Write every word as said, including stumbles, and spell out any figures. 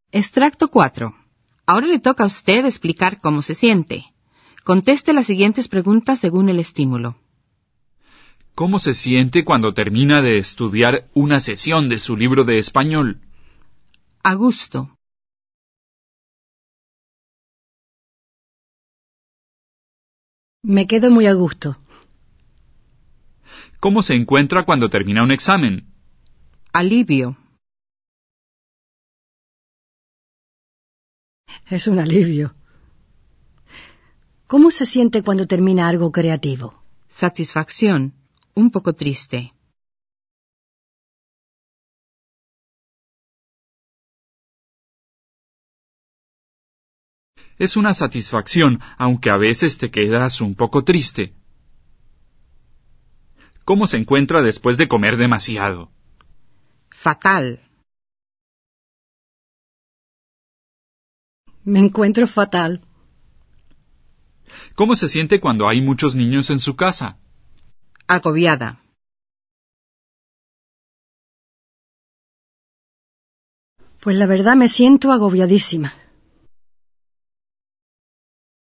Extracto cuatro. Ahora le toca a usted explicar cómo se siente. Conteste las siguientes preguntas según el estímulo. ¿Cómo se siente cuando termina de estudiar una sesión de su libro de español? A gusto. Me quedo muy a gusto. ¿Cómo se encuentra cuando termina un examen? Alivio. Es un alivio. ¿Cómo se siente cuando termina algo creativo? Satisfacción. Un poco triste. Es una satisfacción, aunque a veces te quedas un poco triste. ¿Cómo se encuentra después de comer demasiado? Fatal. Me encuentro fatal. ¿Cómo se siente cuando hay muchos niños en su casa? Agobiada. Pues la verdad me siento agobiadísima.